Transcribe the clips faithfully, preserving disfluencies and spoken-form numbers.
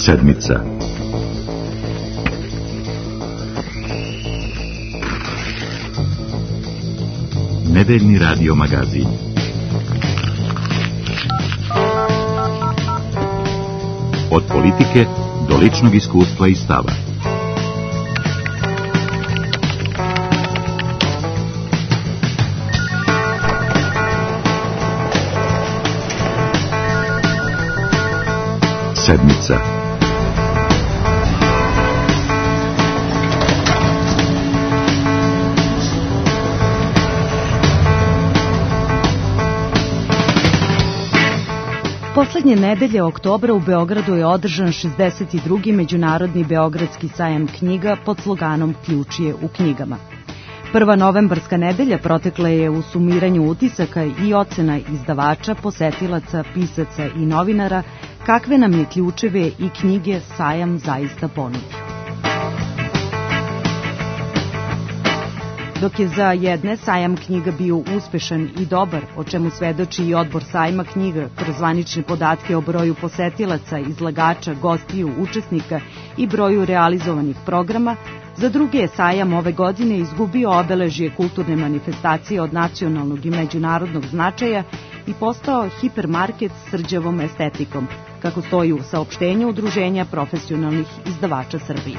Sedmica. Nedeljni radio magazin. Od politike do ličnog iskustva i stava. Sedmica. Poslednje nedelje oktobra u Beogradu je održan šezdeset drugi Međunarodni beogradski sajam knjiga pod sloganom Ključije u knjigama. Prva novembarska nedelja protekla je u sumiranju utisaka i ocena izdavača, posetilaca, pisaca i novinara kakve nam je ključeve i knjige sajam zaista ponudio. Dok je za jedne sajam knjiga bio uspešan i dobar, o čemu svedoči i odbor sajma knjiga kroz zvanične podatke o broju posetilaca, izlagača, gostiju, učesnika i broju realizovanih programa, za druge je sajam ove godine izgubio obeležje kulturne manifestacije od nacionalnog i međunarodnog značaja i postao hipermarket s rđavom estetikom, kako stoji u saopštenju Udruženja profesionalnih izdavača Srbije.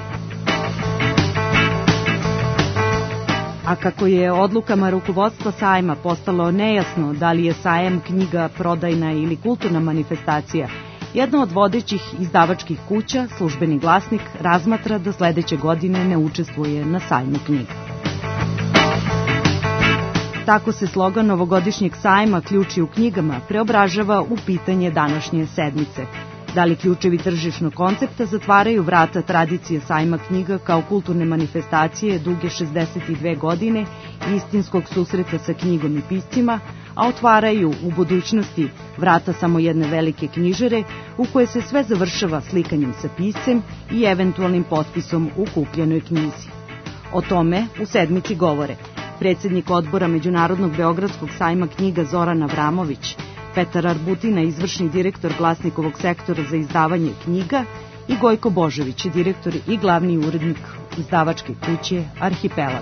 A kako je odlukama rukovodstva sajma postalo nejasno da li je sajam knjiga prodajna ili kulturna manifestacija, jedna od vodećih izdavačkih kuća, Službeni glasnik, razmatra da sledeće godine ne učestvuje na sajmu knjiga. Tako se slogan novogodišnjeg sajma Ključi u knjigama preobražava u pitanje današnje sedmice. Da li ključevi tržišnog koncepta zatvaraju vrata tradicije sajma knjiga kao kulturne manifestacije duge šezdeset dve godine i istinskog susreta sa knjigom i piscima, a otvaraju u budućnosti vrata samo jedne velike knjižare u koje se sve završava slikanjem sa piscem i eventualnim potpisom u kupljenoj knjizi. O tome u sedmici govore predsjednik odbora Međunarodnog beogradskog sajma knjiga Zoran Avramović, Petar Arbutina, izvršni direktor Glasnikovog sektora za izdavanje knjiga, i Gojko Božović, direktor i glavni urednik izdavačke kuće Arhipelag.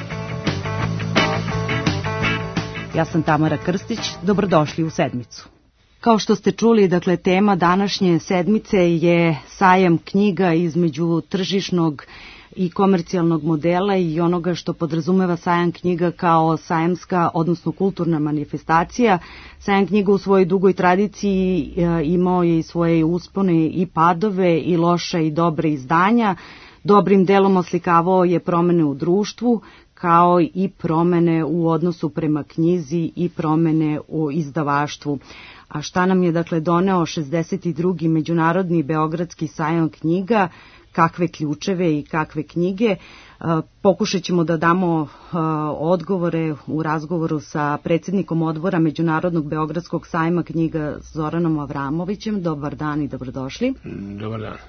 Ja sam Tamara Krstić, dobrodošli u sedmicu. Kao što ste čuli, dakle, tema današnje sedmice je sajam knjiga između tržišnog i komercijalnog modela i onoga što podrazumeva sajam knjiga kao sajamska, odnosno kulturna manifestacija. Sajam knjiga u svojoj dugoj tradiciji imao je i svoje uspone i padove, i loša i dobre izdanja. Dobrim delom oslikavao je promene u društvu, kao i promene u odnosu prema knjizi i promene u izdavaštvu. A šta nam je, dakle, doneo šezdeset drugi Međunarodni beogradski sajam knjiga, kakve ključeve i kakve knjige? Pokušat ćemo da damo odgovore u razgovoru sa predsjednikom odbora Međunarodnog beogradskog sajma knjiga Zoranom Avramovićem. Dobar dan i dobrodošli. Dobar dan.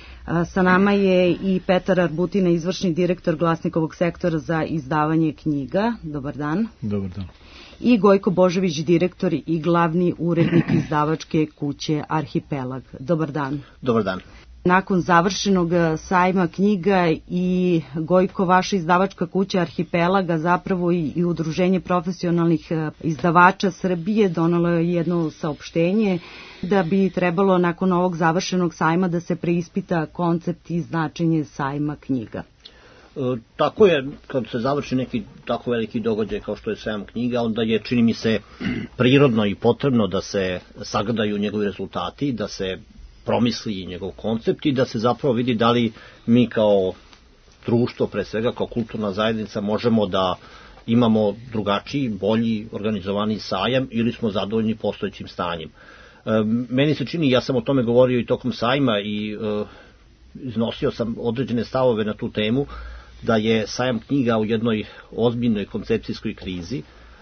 Sa nama je i Petar Arbutina, izvršni direktor Glasnikovog sektora za izdavanje knjiga. Dobar dan. Dobar dan. I Gojko Božović, direktor i glavni urednik izdavačke kuće Arhipelag. Dobar dan. Dobar dan. Nakon završenog sajma knjiga i Gojko, vaša izdavačka kuća Arhipelaga, zapravo i, i Udruženje profesionalnih izdavača Srbije, donalo je jedno saopštenje da bi trebalo nakon ovog završenog sajma da se preispita koncept i značenje sajma knjiga. E, tako je, kad se završi neki tako veliki događaj kao što je sajam knjiga, onda je, čini mi se, prirodno i potrebno da se sagledaju njegovi rezultati, da se promisli njegov koncept i da se zapravo vidi da li mi kao društvo, pre svega kao kulturna zajednica, možemo da imamo drugačiji, bolji, organizovani sajam ili smo zadovoljni postojećim stanjem. E, meni se čini, ja sam o tome govorio i tokom sajma i e, iznosio sam određene stavove na tu temu, da je sajam knjiga u jednoj ozbiljnoj koncepcijskoj krizi,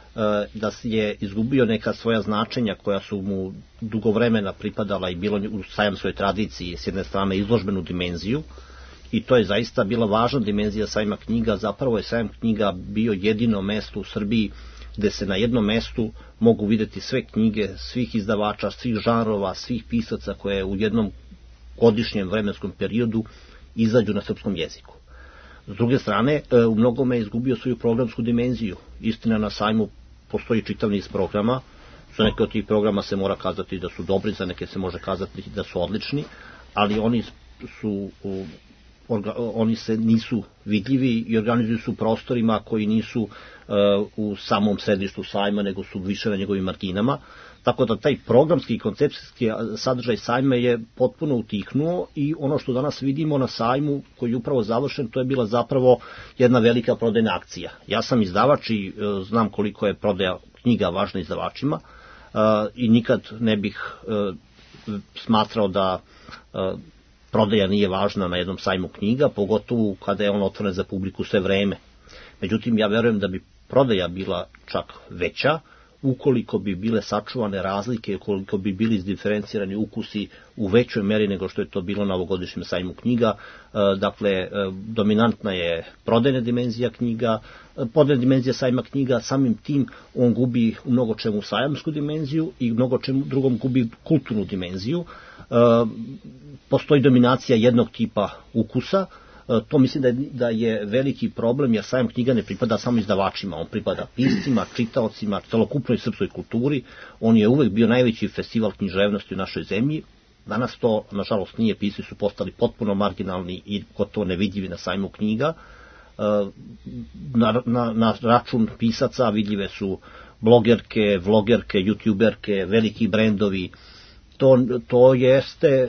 da je izgubio neka svoja značenja koja su mu dugo vremena pripadala i bilo u sajamskoj tradiciji, s jedne strane izložbenu dimenziju, i to je zaista bila važna dimenzija sajma knjiga. Zapravo je sajam knjiga bio jedino mesto u Srbiji gde se na jednom mestu mogu videti sve knjige svih izdavača, svih žanrova, svih pisaca koje u jednom godišnjem vremenskom periodu izađu na srpskom jeziku. S druge strane, u mnogome je izgubio svoju programsku dimenziju. Istina, na sajmu postoji čitav niz programa, za neke od tih programa se mora kazati da su dobri, za neke se može kazati da su odlični, ali oni su orga, oni se nisu vidljivi i organizuju su u prostorima koji nisu uh, u samom sedištu sajma, nego su više na njegovim marginama. Tako da taj programski i koncepcijski sadržaj sajma je potpuno utihnuo i ono što danas vidimo na sajmu koji je upravo završen, to je bila zapravo jedna velika prodajna akcija. Ja sam izdavač i uh, znam koliko je prodaja knjiga važna izdavačima uh, i nikad ne bih uh, smatrao da uh, prodaja nije važna na jednom sajmu knjiga, pogotovo kada je on otvoren za publiku sve vreme. Međutim, ja verujem da bi prodaja bila čak veća, ukoliko bi bile sačuvane razlike, ukoliko bi bili izdiferencirani ukusi u većoj meri nego što je to bilo na ovogodišnjem sajmu knjiga. Dakle, dominantna je prodajna dimenzija knjiga, prodajna dimenzija sajma knjiga, samim tim on gubi u mnogo čemu sajamsku dimenziju i mnogo čemu drugom gubi kulturnu dimenziju. Postoji dominacija jednog tipa ukusa, to mislim da je, da je veliki problem, jer sajam knjiga ne pripada samo izdavačima, on pripada piscima, čitaocima, celokupnoj srpskoj kulturi, on je uvek bio najveći festival književnosti u našoj zemlji. Danas to, nažalost, nije, pisci su postali potpuno marginalni i gotovo nevidljivi na sajmu knjiga. Na, na, na račun pisaca vidljive su blogerke, vlogerke, youtuberke, veliki brendovi. To, to jeste...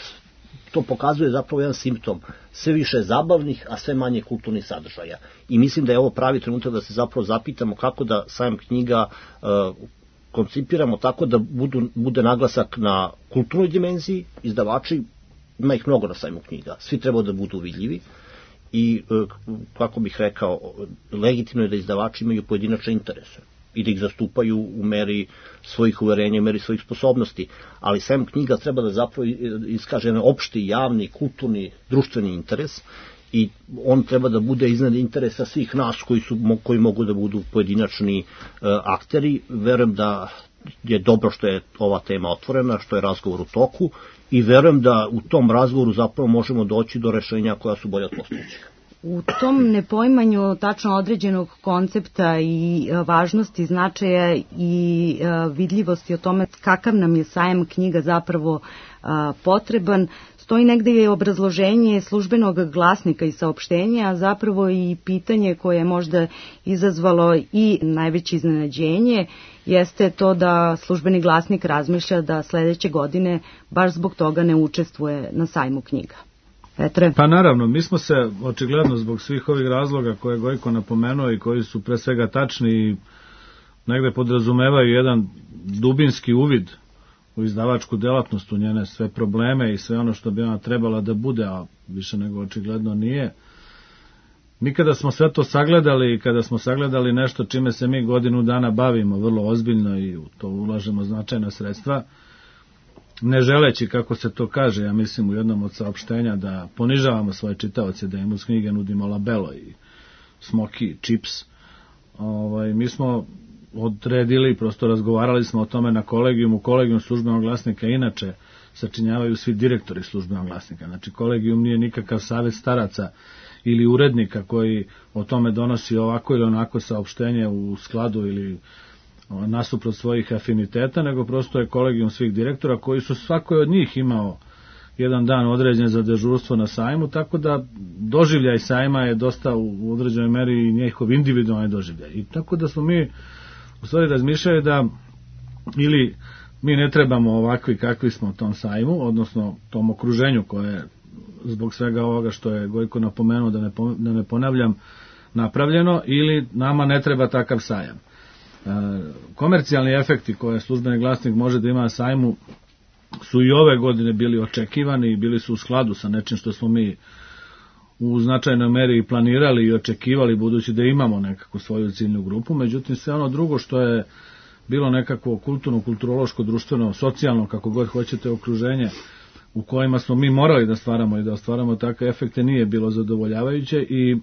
To pokazuje zapravo jedan simptom, sve više zabavnih, a sve manje kulturnih sadržaja. I mislim da je ovo pravi trenutak da se zapravo zapitamo kako da sajam knjiga uh, koncipiramo tako da budu, bude naglasak na kulturnoj dimenziji. Izdavači, ima ih mnogo na sajmu knjiga, svi treba da budu vidljivi i, uh, kako bih rekao, legitimno je da izdavači imaju pojedinačne interese i da ih zastupaju u meri svojih uverenja, u meri svojih sposobnosti. Ali sajam knjiga treba da zapravo iskaže jedan opšti, javni, kulturni, društveni interes i on treba da bude iznad interesa svih nas koji, su, koji mogu da budu pojedinačni uh, akteri. Verujem da je dobro što je ova tema otvorena, što je razgovor u toku i verujem da u tom razgovoru zapravo možemo doći do rešenja koja su bolje od postojećih. U tom nepoimanju tačno određenog koncepta i važnosti, značaja i vidljivosti o tome kakav nam je sajam knjiga zapravo potreban, stoji negde je obrazloženje službenog glasnika i saopštenja, a zapravo i pitanje koje je možda izazvalo i najveće iznenađenje, jeste to da službeni glasnik razmišlja da sledeće godine baš zbog toga ne učestvuje na sajmu knjiga. Petre? Pa naravno, mi smo se očigledno zbog svih ovih razloga koje je Gojko napomenuo i koji su pre svega tačni i negde podrazumevaju jedan dubinski uvid u izdavačku delatnost, u njene sve probleme i sve ono što bi ona trebala da bude, a više nego očigledno nije. Mi kada smo sve to sagledali i kada smo sagledali nešto čime se mi godinu dana bavimo vrlo ozbiljno i u to ulažemo značajna sredstva, ne želeći, kako se to kaže, ja mislim u jednom od saopštenja, da ponižavamo svoje čitaoce, da im uz knjige nudimo labelo i smoki, čips. Ovaj, mi smo odredili, prosto razgovarali smo o tome na kolegijumu. Kolegijum službenog glasnika inače sačinjavaju svi direktori službenog glasnika. Znači, kolegijum nije nikakav savjet staraca ili urednika koji o tome donosi ovako ili onako saopštenje u skladu ili nasuprot svojih afiniteta, nego prosto je kolegijum svih direktora koji su svako od njih imao jedan dan određen za dežurstvo na sajmu, tako da doživljaj sajma je dosta u određenoj meri i njihov individualni doživljaj. I tako da smo mi u stvari razmišljali da ili mi ne trebamo ovakvi kakvi smo u tom sajmu, odnosno tom okruženju koje zbog svega ovoga što je Gojko napomenuo, da ne, da ne ponavljam, napravljeno, ili nama ne treba takav sajam. Komercijalni efekti koje službeni glasnik može da ima na sajmu su i ove godine bili očekivani i bili su u skladu sa nečim što smo mi u značajnoj meri planirali i očekivali, budući da imamo nekakvu svoju ciljnu grupu. Međutim, sve ono drugo što je bilo nekako kulturno, kulturološko, društveno, socijalno, kako god hoćete, okruženje u kojima smo mi morali da stvaramo i da ostvaramo takve efekte, nije bilo zadovoljavajuće i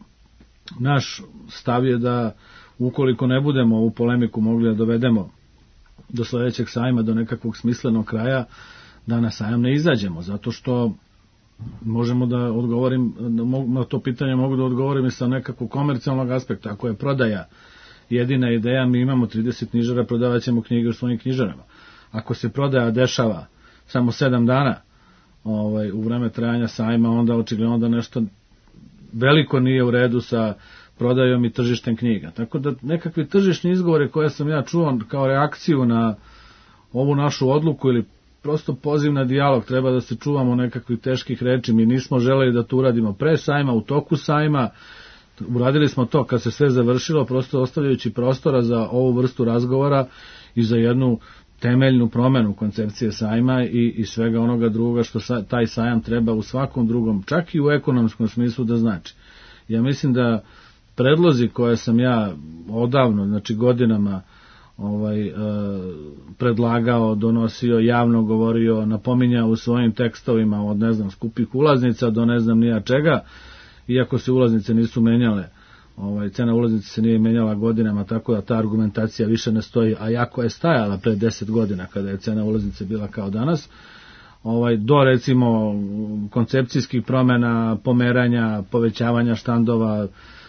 naš stav je da ukoliko ne budemo ovu polemiku mogli da dovedemo do sledećeg sajma, do nekakvog smislenog kraja, da na sajam ne izađemo, zato što možemo da odgovorim, na to pitanje mogu da odgovorim i sa nekakvog komercijalnog aspekta. Ako je prodaja jedina ideja, mi imamo trideset knjižara, prodavat ćemo knjige u svojim knjižarama. Ako se prodaja dešava samo sedam dana ovaj, u vreme trajanja sajma, onda očigledno da nešto veliko nije u redu sa prodajom i tržištem knjiga. Tako da nekakvi tržišni izgovori koje sam ja čuo kao reakciju na ovu našu odluku ili prosto poziv na dijalog, treba da se čuvamo nekakvih teških reči. Mi nismo želeli da to uradimo pre sajma, u toku sajma. Uradili smo to kad se sve završilo, prosto ostavljajući prostora za ovu vrstu razgovora i za jednu temeljnu promenu koncepcije sajma i, i svega onoga druga što sa, taj sajam treba u svakom drugom, čak i u ekonomskom smislu da znači. Ja mislim da predlozi koje sam ja odavno, znači godinama ovaj, e, predlagao, donosio, javno govorio, napominjao u svojim tekstovima od ne znam skupih ulaznica do ne znam nija čega, iako se ulaznice nisu menjale, ovaj, cena ulaznice se nije menjala godinama, tako da ta argumentacija više ne stoji, a jako je stajala pre deset godina kada je cena ulaznice bila kao danas, ovaj, do recimo koncepcijskih promjena, pomeranja, povećavanja štandova,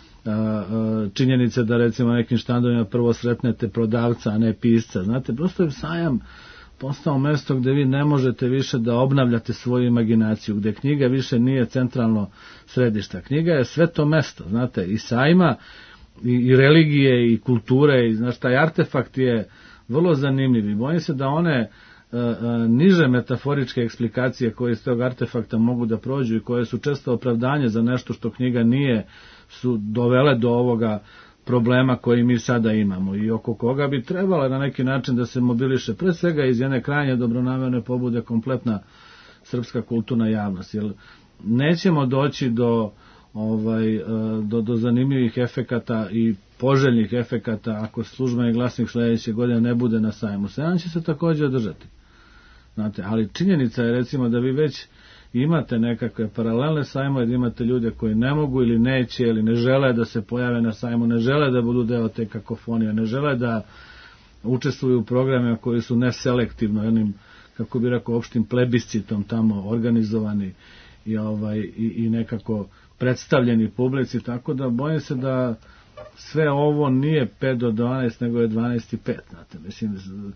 činjenice da recimo nekim štandovima prvo sretnete prodavca, a ne pisca. Znate, prosto je sajam postao mesto gde vi ne možete više da obnavljate svoju imaginaciju, gde knjiga više nije centralno središte. Knjiga je sve to mesto, znate, i sajma, i, i religije, i kulture, i znaš, taj artefakt je vrlo zanimljiv i bojim se da one a, a, niže metaforičke eksplikacije koje iz tog artefakta mogu da prođu i koje su često opravdanje za nešto što knjiga nije, su dovele do ovoga problema koji mi sada imamo i oko koga bi trebala na neki način da se mobiliše pre svega iz jedne krajnje dobronamerne pobude kompletna srpska kulturna javnost, jer nećemo doći do, ovaj, do, do zanimljivih efekata i poželjnih efekata ako Službeni glasnik sledeće godine ne bude na sajmu. Sajam će se također održati. Znate, ali činjenica je recimo da vi već imate nekakve paralelne sajmove, da imate ljude koji ne mogu ili neće ili ne žele da se pojave na sajmu, ne žele da budu deo te kakofonije, ne žele da učestvuju u programima koji su neselektivno, jednim, kako bi rekao, opštim plebiscitom tamo organizovani i, ovaj, i, i nekako predstavljeni publici, tako da bojim se da sve ovo nije pet do dvanaest, nego je dvanaest i pet, znate, mislim,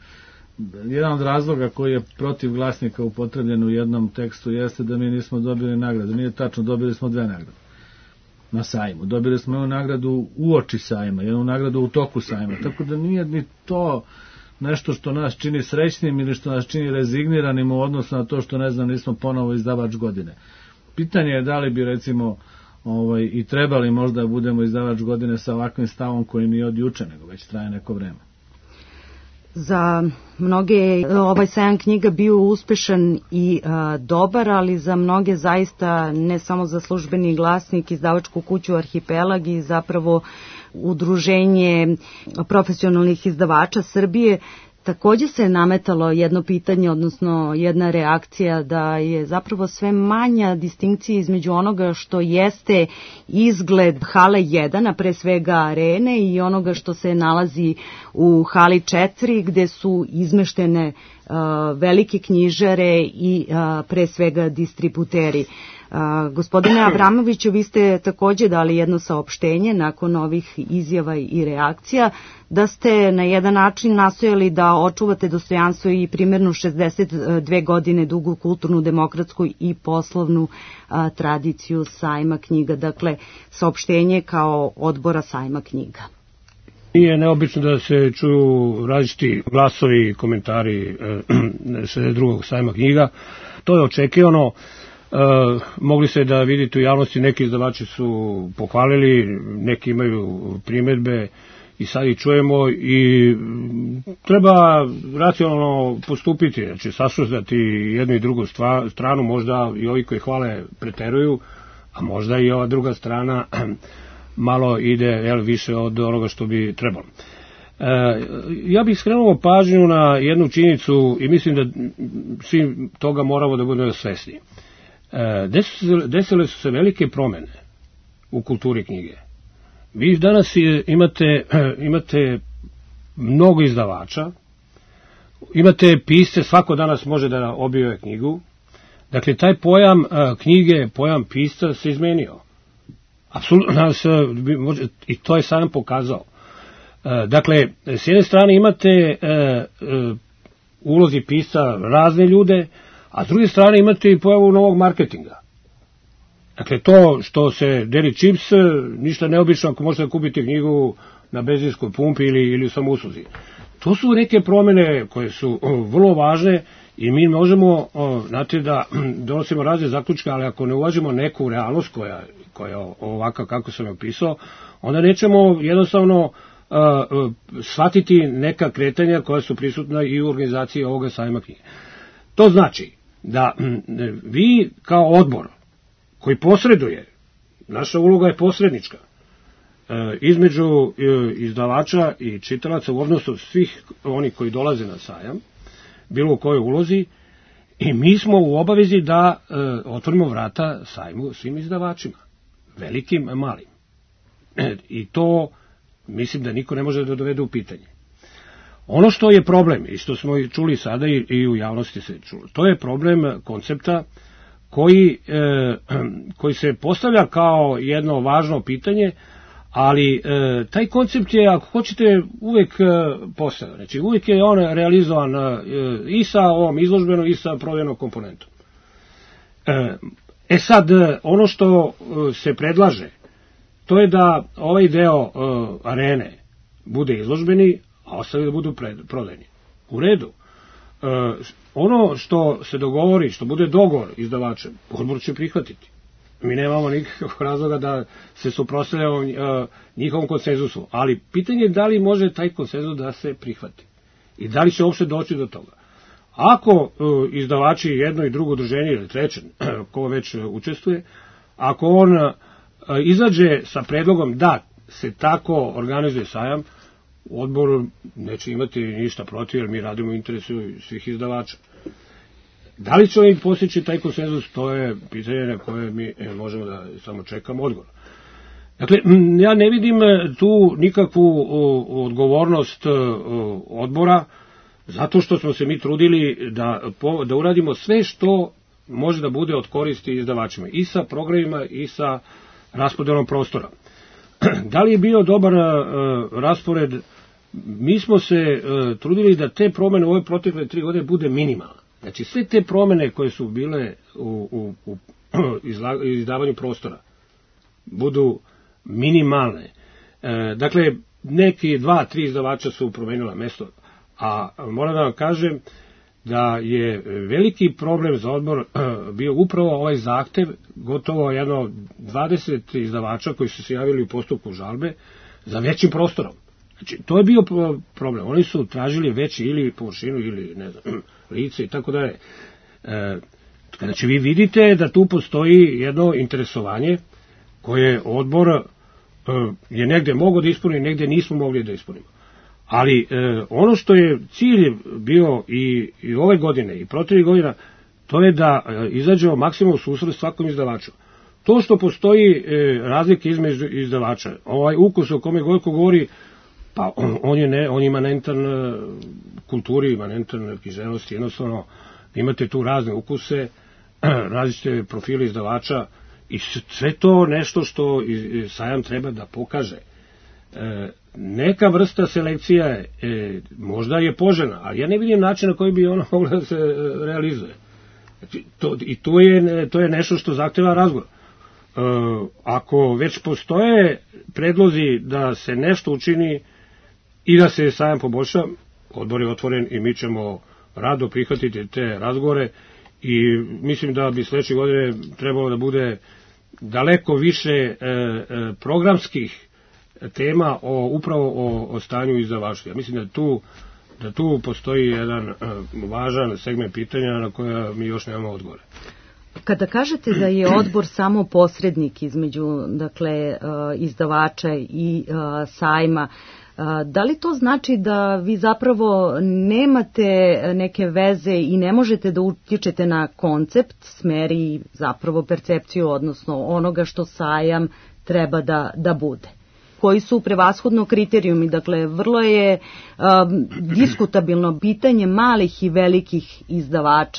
jedan od razloga koji je protiv glasnika upotrebljen u jednom tekstu jeste da mi nismo dobili nagradu. Nije tačno, dobili smo dve nagrade na sajmu. Dobili smo jednu nagradu uoči sajma, jednu nagradu u toku sajma. Tako da nije ni to nešto što nas čini srećnim ili što nas čini rezigniranim u odnosu na to što, ne znam, nismo ponovo izdavač godine. Pitanje je da li bi recimo ovaj, i trebali možda da budemo izdavač godine sa ovakvim stavom koji nije od juče, nego već traje neko vreme. Za mnoge ovaj sajam knjiga bio uspešan i a, dobar, ali za mnoge zaista, ne samo za Službeni glasnik, izdavačku kuću Arhipelag i zapravo Udruženje profesionalnih izdavača Srbije, takođe se nametalo jedno pitanje, odnosno jedna reakcija da je zapravo sve manja distinkcija između onoga što jeste izgled hale jedan, a pre svega arene, i onoga što se nalazi u hali četiri, gde su izmeštene uh, velike knjižare i uh, pre svega distributeri. Uh, gospodine Avramoviću, vi ste takođe dali jedno saopštenje nakon ovih izjava i reakcija, da ste na jedan način nastojali da očuvate dostojanstvo i primjernu šezdeset dve godine dugu kulturnu, demokratsku i poslovnu a, tradiciju sajma knjiga. Dakle, saopštenje kao odbora sajma knjiga. Nije neobično da se čuju različiti glasovi i komentari e, šezdeset drugog sajma knjiga. To je očekivano. E, mogli se da vidite u javnosti, neki izdavači su pohvalili, neki imaju primedbe, i sad ih čujemo i treba racionalno postupiti, znači saslušati jednu i drugu stvar, stranu, možda i ovi koji hvale preteruju, a možda i ova druga strana malo ide, jel, više od onoga što bi trebalo. E, ja bih skrenuo pažnju na jednu činjenicu i mislim da svi toga moramo da budemo svesni. E, desile su se velike promene u kulturi knjige. Vi danas imate, imate mnogo izdavača, imate pisce, svako danas može da objavljuje knjigu, Dakle, taj pojam knjige, pojam pisca se izmenio. Apsolutno nas, i to je sam pokazao. Dakle, s jedne strane imate ulozi pisca razne ljude, a s druge strane imate i pojavu novog marketinga. Dakle, to što se deli čips, ništa neobično ako možete kupiti knjigu na benzinskoj pumpi ili, ili u samousluzi. To su neke promjene koje su vrlo važne i mi možemo, znate, da donosimo razne zaključke, ali ako ne uvažimo neku realnost koja, koja je ovaka kako sam je opisao, onda nećemo jednostavno uh, shvatiti neka kretanja koja su prisutna i u organizaciji ovoga sajma knjige. To znači da vi kao odbor koji posreduje, naša uloga je posrednička, između izdavača i čitalaca u odnosu svih oni koji dolaze na sajam, bilo u kojoj ulozi, i mi smo u obavezi da e, otvorimo vrata sajmu svim izdavačima, velikim, malim. E, I to mislim da niko ne može da dovede u pitanje. Ono što je problem, i što smo i čuli sada i, i u javnosti se čulo, to je problem koncepta koji, e, koji se postavlja kao jedno važno pitanje, ali e, taj koncept je, ako hoćete, uvek e, postavljan. Znači, uvek je on realizovan e, i sa ovom izložbenom i sa prodajnom komponentom. E, e sad, ono što e, se predlaže, to je da ovaj deo e, arene bude izložbeni, a ostali da budu pred, prodajni. U redu. E, ono što se dogovori, što bude dogovor izdavačem, odbor će prihvatiti. Mi nemamo nikakvog razloga da se suprotstavljamo uh, njihovom konsenzusu, ali pitanje je da li može taj konsenzus da se prihvati i da li će uopšte doći do toga. Ako uh, izdavači jedno i drugo udruženje ili treće, ko već uh, učestvuje, ako on uh, izađe sa predlogom da se tako organizuje sajam, odbor neće imati ništa protiv, jer mi radimo u interesu svih izdavača. Da li će oni postići taj konsenzus, to je pitanje na koje mi možemo da samo čekamo odgovor. Dakle, ja ne vidim tu nikakvu odgovornost odbora, zato što smo se mi trudili da, da uradimo sve što može da bude od koristi izdavačima, i sa programima i sa raspodelom prostora. Da li je bio dobar raspored? Mi smo se trudili da te promene u ove protekle tri godine bude minimalne. Znači, sve te promene koje su bile u, u, u izdavanju prostora budu minimalne. E, dakle, neki dva, tri izdavača su promenila mesto, a moram da vam kažem da je veliki problem za odbor bio upravo ovaj zahtev, gotovo jedno dvadeset izdavača koji su se javili u postupku žalbe za većim prostorom. Znači, to je bio problem. Oni su tražili veći ili površinu ili, ne znam, lice i tako dalje. E, znači, vi vidite da tu postoji jedno interesovanje koje odbor e, je negde mogao da ispuni, negde nismo mogli da ispunimo. Ali e, ono što je cilj bio i, i ove godine i protiv godina, to je da e, izađemo maksimum u susret svakom izdavaču. To što postoji e, razlike između izdavača, ovaj ukus o kome Gojko govori, pa on, on je ne, on je imanentan kulturi, imanentan književnosti, jednostavno imate tu razne ukuse, različite profile izdavača i sve to nešto što sajam treba da pokaže. E, neka vrsta selekcija je, e, možda je poželjna, ali ja ne vidim način na koji bi ona mogla da se realizuje. Znači, to, i to je, to je nešto što zahteva razgovor. E, ako već postoje predlozi da se nešto učini i da se sajam poboljša, odbor je otvoren i mi ćemo rado prihvatiti te razgovore i mislim da bi sledeće godine trebalo da bude daleko više e, e, programskih tema o, upravo o, o stanju izdavaštva. Mislim da tu, da tu postoji jedan e, važan segment pitanja na koja mi još nemamo odgovore. Kada kažete da je odbor samo posrednik između, dakle, izdavača i sajma, da li to znači da vi zapravo nemate neke veze i ne možete da utičete na koncept, smer i zapravo percepciju, odnosno onoga što sajam treba da, da bude? Koji su prevashodno kriterijumi? Dakle, vrlo je um, diskutabilno pitanje malih i velikih izdavača.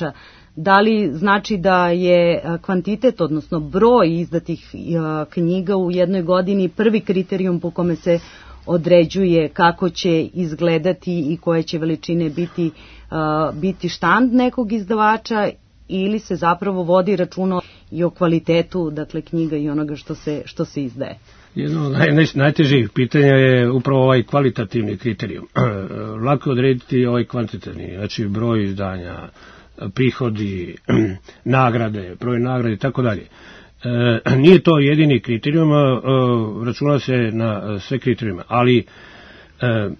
Da li znači da je kvantitet, odnosno broj izdatih knjiga u jednoj godini prvi kriterijum po kome se određuje kako će izgledati i koje će veličine biti, biti štand nekog izdavača, ili se zapravo vodi računa i o kvalitetu, dakle, knjiga i onoga što se, što se izdaje? Jedno od naj, najtežih pitanja je upravo ovaj kvalitativni kriterijum. Lako je odrediti ovaj kvantitativni, znači broj izdanja, prihodi, nagrade, broj nagrade i tako dalje. Nije to jedini kriterijum, računa se na sve kriterijume, ali E,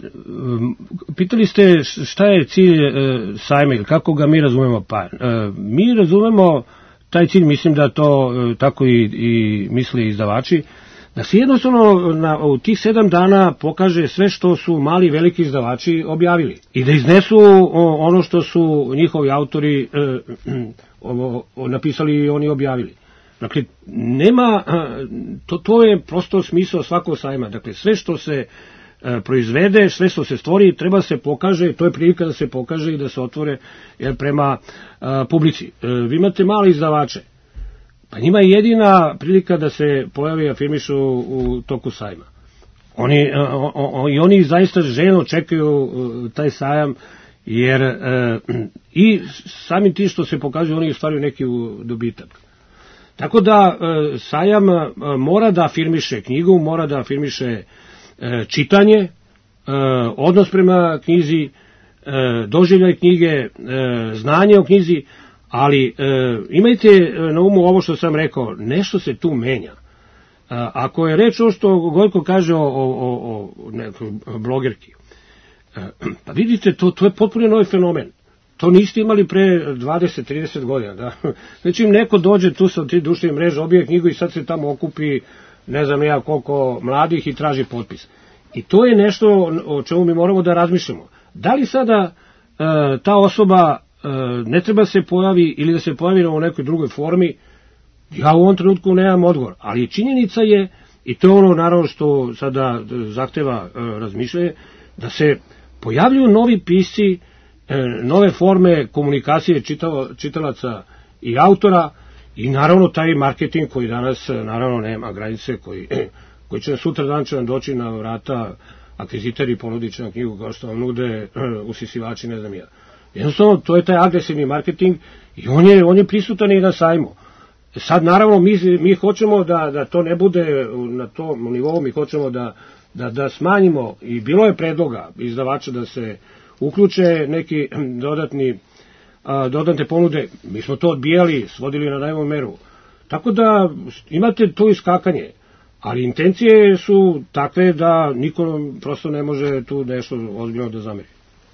pitali ste šta je cilj e, sajma ili kako ga mi razumemo. Pa, e, mi razumemo taj cilj, mislim da to e, tako i, i misle izdavači, da se jednostavno na, u tih sedam dana pokaže sve što su mali i veliki izdavači objavili i da iznesu o, ono što su njihovi autori e, o, o, napisali i oni objavili. Dakle, nema, to, to je prosto smisao svakog sajma. Dakle, sve što se proizvede, sve što se stvori, treba se pokaže, to je prilika da se pokaže i da se otvore jer, prema a, publici. E, vi imate mali izdavače, pa njima je jedina prilika da se pojavi i afirmišu u, u toku sajma. Oni, a, o, o, i oni zaista željno čekaju a, taj sajam, jer a, i sami ti što se pokazuju, oni stvaraju neki dobitak. Tako da a, sajam a, mora da afirmiše knjigu, mora da afirmiše čitanje, odnos prema knjizi, doživljaj knjige, znanje o knjizi, ali imajte na umu ovo što sam rekao, nešto se tu menja. Ako je reč o što Gojko kaže o, o, o, o nekoj blogerki, pa vidite, to, to je potpuno novi fenomen. To niste imali pre dvadeset trideset godina. Da? Znači im neko dođe tu sa tri društvene mreže, obije knjigu i sad se tamo okupi ne znam ja koliko mladih i traži potpis. I to je nešto o čemu mi moramo da razmišljamo. Da li sada e, ta osoba e, ne treba se pojavi ili da se pojavi u nekoj drugoj formi, ja u ovom trenutku nemam odgovor. Ali činjenica je, i to je ono naravno što sada zahteva e, razmišljanje, da se pojavljuju novi pisci, e, nove forme komunikacije čitala, čitalaca i autora, i naravno taj marketing koji danas naravno nema granice, koji, koji će sutra dan će nam doći na vrata akvizitori i ponudit će na knjigu kao što vam nude usisivači, ne znam ja. Jednostavno to je taj agresivni marketing i on je, on je prisutan i na sajmu. Sad naravno mi, mi hoćemo da, da to ne bude na tom nivou, mi hoćemo da, da, da smanjimo, i bilo je predloga izdavača da se uključe neki dodatni A, dodatne ponude, mi smo to odbijali, svodili na najmanju meru. Tako da imate to iskakanje, ali intencije su takve da niko prosto ne može tu nešto ozbiljno da zameri.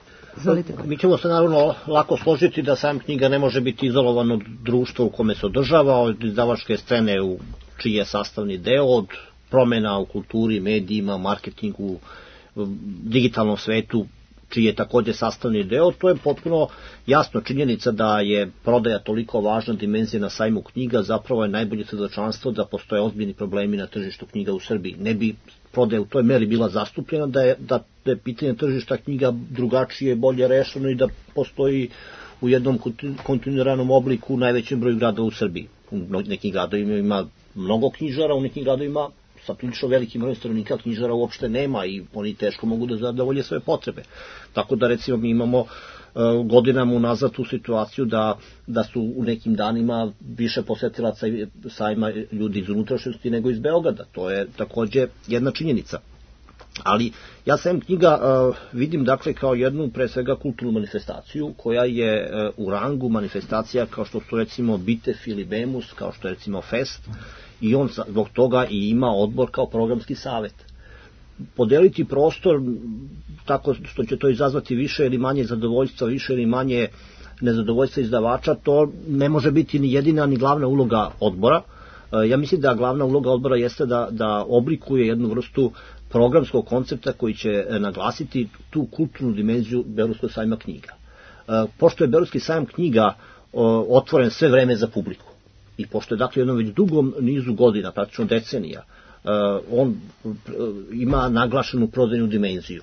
Mi ćemo se naravno lako složiti da sam knjiga ne može biti izolovan od društva u kome se održava, od izdavačke scene u čiji je sastavni deo, od promena u kulturi, medijima, marketingu, digitalnom svetu, čiji je takođe sastavni deo. To je potpuno jasno činjenica da je prodaja toliko važna dimenzija na sajmu knjiga, zapravo je najbolje svedočanstvo da postoje ozbiljni problemi na tržištu knjiga u Srbiji. Ne bi prodaja u toj meri bila zastupljena da je, da je pitanje tržišta knjiga drugačije, bolje rešeno i da postoji u jednom kontinuiranom obliku u najvećem broju gradova u Srbiji. U nekim gradovima ima mnogo knjižara, u nekim gradovima sa prilično velikim brojem stanovnika knjižara uopšte nema i oni teško mogu da zadovolje svoje potrebe. Tako da recimo mi imamo uh, godinama unazad tu situaciju da, da su u nekim danima više posetilaca sajma ljudi iz unutrašnjosti nego iz Beograda. To je takođe jedna činjenica. Ali ja sajam knjiga uh, vidim dakle kao jednu pre svega kulturnu manifestaciju koja je uh, u rangu manifestacija kao što su recimo Bitev ili Bemus, kao što je recimo Fest, i on zbog toga i ima odbor kao programski savet. Podeliti prostor tako što će to izazvati više ili manje zadovoljstva, više ili manje nezadovoljstva izdavača, to ne može biti ni jedina ni glavna uloga odbora. Ja mislim da glavna uloga odbora jeste da, da oblikuje jednu vrstu programskog koncepta koji će naglasiti tu kulturnu dimenziju Beogradskog sajma knjiga. Pošto je Beogradski sajam knjiga otvoren sve vreme za publiku, i pošto je dakle jednom već dugom nizu godina, praktično decenija, on ima naglašenu prodajnu dimenziju.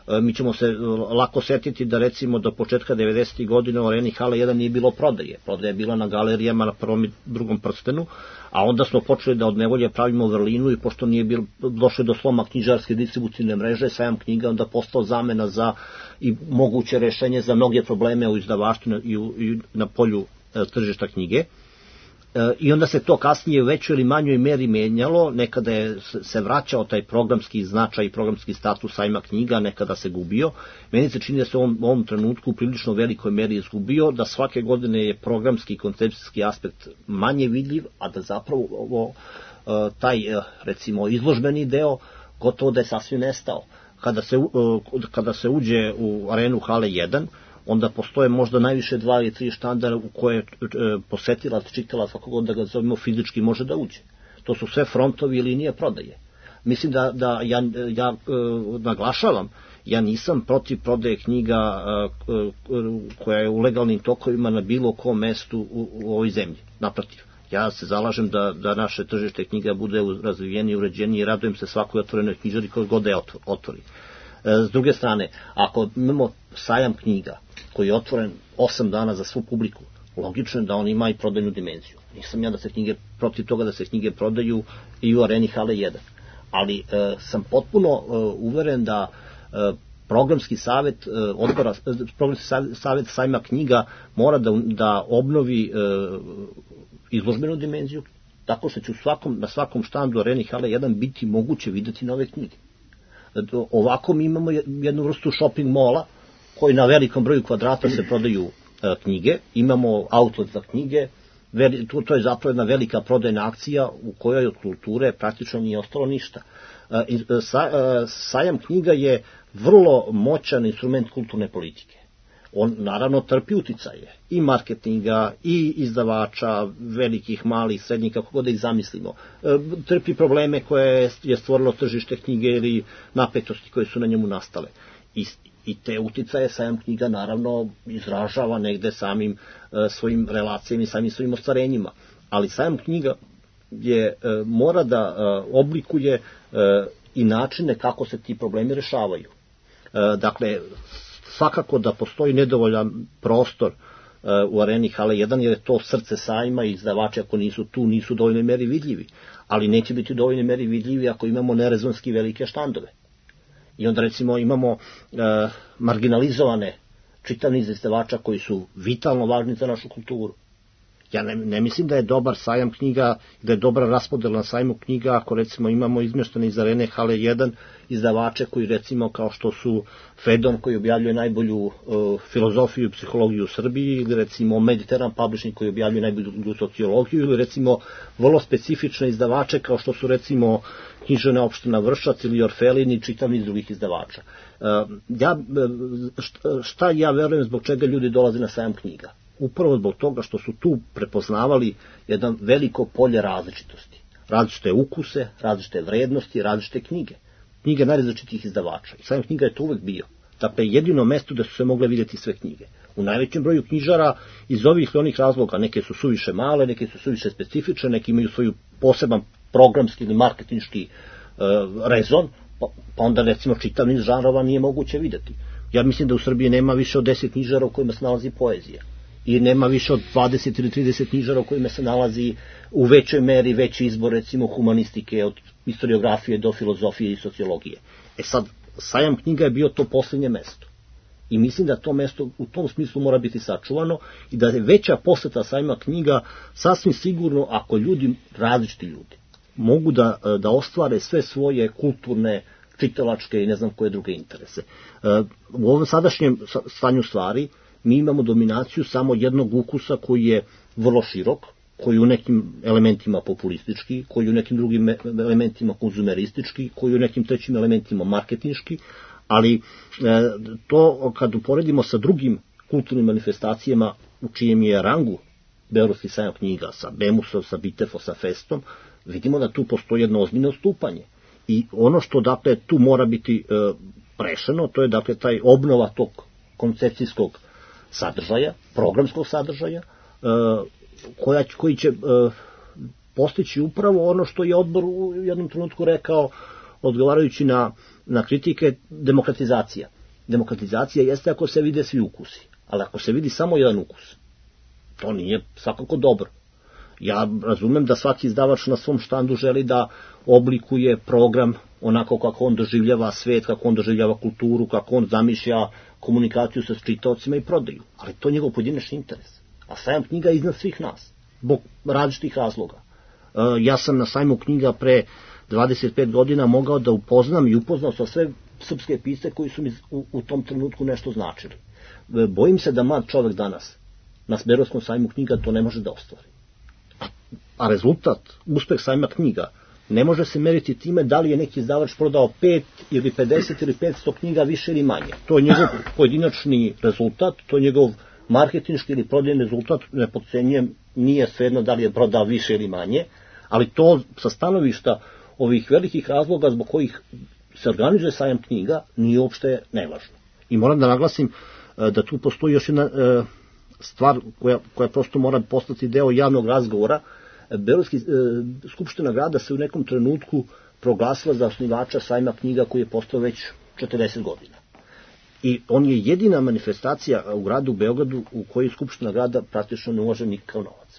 Mi ćemo se lako setiti da recimo do početka devedesetih godina u areni Hale jedan nije bilo prodaje. Prodaja je bila na galerijama na prvom i drugom prstenu, a onda smo počeli da od nevolje pravimo vrlinu i pošto nije bilo, došlo do sloma knjižarske distribucijne mreže, Sajam knjiga onda postao zamena za i moguće rešenje za mnoge probleme u izdavaštvu i, u, i na polju e, tržišta knjige. I onda se to kasnije u većoj ili manjoj meri menjalo, nekada je se vraćao taj programski značaj i programski status sajma knjiga, nekada se gubio. Meni se čini da se u ovom, ovom trenutku u prilično velikoj meri izgubio, da svake godine je programski i koncepcijski aspekt manje vidljiv, a da zapravo ovo, taj recimo izložbeni deo gotovo da je sasvim nestao. Kada se, kada se uđe u arenu Hale jedan, onda postoje možda najviše dva ili tri štanda u koje e, posetilac, čitalac, kako god da ga zovemo, fizički može da uđe. To su sve frontovi i linije prodaje. Mislim da, da ja, ja e, naglašavam, ja nisam protiv prodaje knjiga e, koja je u legalnim tokovima na bilo kom mestu u, u ovoj zemlji. Naprotiv, ja se zalažem da, da naše tržište knjiga bude razvijenije, uređenije i radujem se svakoj otvorenoj knjižari koja god da je otvori. S druge strane, ako imamo sajam knjiga koji je otvoren osam dana za svu publiku, logično je da on ima i prodajnu dimenziju. Nisam ja da se knjige, protiv toga da se knjige prodaju i u areni Hale jedan. Ali e, sam potpuno e, uveren da e, programski savet e, odbora, programski savet sajma knjiga mora da, da obnovi e, izložbenu dimenziju, tako što će u svakom, na svakom štandu areni Hale jedan biti moguće videti nove knjige. Ovako mi imamo jednu vrstu shopping mola koji na velikom broju kvadrata se prodaju e, knjige, imamo outlet za knjige, veli, to, to je zapravo jedna velika prodajna akcija u kojoj od kulture praktično nije ostalo ništa. E, sa, e, sajam knjiga je vrlo moćan instrument kulturne politike. On naravno trpi uticaje i marketinga, i izdavača, velikih, malih, srednjih, kako god da ih zamislimo. E, trpi probleme koje je stvorilo tržište knjige ili napetosti koje su na njemu nastale. I, i te uticaje sajam knjiga naravno izražava negde samim e, svojim relacijama i samim svojim ostvarenjima. Ali sajam knjiga je, e, mora da e, oblikuje e, i načine kako se ti problemi rešavaju. E, dakle, svakako da postoji nedovoljan prostor uh, u areni Hale jedan, jer je to srce sajma i izdavači ako nisu tu, nisu u dovoljnoj meri vidljivi. Ali neće biti u dovoljnoj meri vidljivi ako imamo nerezonski velike štandove. I onda recimo imamo uh, marginalizovane čitav niz izdavača koji su vitalno važni za našu kulturu. Ja ne, ne mislim da je dobar sajam knjiga, da je dobra raspodela na sajmu knjiga ako recimo imamo izmještene iz arene Hale jedan izdavače koji recimo kao što su Fedon koji objavljuje najbolju uh, filozofiju i psihologiju u Srbiji, ili recimo Mediteran Publishing koji objavljuje najbolju sociologiju, ili recimo vrlo specifične izdavače kao što su recimo Književna opština Vršac ili Orfelin i čitav niz drugih izdavača. Uh, ja, šta ja verujem zbog čega ljudi dolaze na sajam knjiga? Upravo zbog toga što su tu prepoznavali jedno veliko polje različitosti. Različite ukuse, različite vrednosti, različite knjige. Knjige najrazličitijih izdavača. I sajam knjiga je to uvek bio. Dakle, jedino mesto da su se mogle vidjeti sve knjige. U najvećem broju knjižara iz ovih i onih razloga, neke su suviše male, neke su suviše specifične, neke imaju svoju poseban programski ili marketinški uh, rezon, pa, pa onda recimo čitav niz žanrova nije moguće vidjeti. Ja mislim da u Srbiji nema više od deset knjižara u kojima se nalazi poezija. I nema više od dvadeset ili trideset knjižara u kojima se nalazi u većoj meri veći izbor recimo humanistike, od historiografije do filozofije i sociologije. E sad, sajam knjiga je bio to posljednje mesto. I mislim da to mesto u tom smislu mora biti sačuvano i da je veća poseta sajma knjiga sasvim sigurno ako ljudi, različiti ljudi, mogu da, da ostvare sve svoje kulturne, čitalačke i ne znam koje druge interese. U ovom sadašnjem stanju stvari mi imamo dominaciju samo jednog ukusa koji je vrlo širok, koji u nekim elementima populistički, koji u nekim drugim elementima konzumeristički, koji u nekim trećim elementima marketinški, ali e, to kad uporedimo sa drugim kulturnim manifestacijama u čijem je rangu Beogradski sajam knjiga, sa Bemusom, sa Bitefom, sa Festom, vidimo da tu postoji jedno ozbiljno odstupanje. I ono što dakle tu mora biti e, prešeno, to je dakle taj obnova tog koncepcijskog sadržaja, programskog sadržaja, koja, koji će postići upravo ono što je odbor u jednom trenutku rekao, odgovarajući na na kritike demokratizacija. Demokratizacija jeste ako se vide svi ukusi, ali ako se vidi samo jedan ukus, to nije svakako dobro. Ja razumem da svaki izdavač na svom štandu želi da oblikuje program onako kako on doživljava svet, kako on doživljava kulturu, kako on zamišlja komunikaciju sa čitaocima i prodaju. Ali to je njegov pojedinačni interes. A sajam knjiga je iznad svih nas, zbog različitih razloga. Ja sam na sajmu knjiga pre dvadeset pet godina mogao da upoznam i upoznao sa sve srpske pisce koji su mi u, u tom trenutku nešto značili. Bojim se da mlad čovek danas na Smederevskom sajmu knjiga to ne može da ostvari. A, a rezultat, uspeh sajma knjiga, ne može se meriti time da li je neki izdavač prodao pet ili pedeset ili petsto knjiga više ili manje. To je njegov pojedinačni rezultat, to je njegov marketinški ili prodajni rezultat, ne podcenjujem, nije svejedno da li je prodao više ili manje, ali to sa stanovišta ovih velikih razloga zbog kojih se organizuje sajam knjiga nije uopšte nevažno. I moram da naglasim da tu postoji još jedna stvar koja, koja prosto mora postati deo javnog razgovora. Beogradski skupština grada se u nekom trenutku proglasila za osnivača sajma knjiga koji je postao već četrdeset godina. I on je jedina manifestacija u gradu Beogradu u kojoj skupština grada praktično ne ulaže nikakav novac.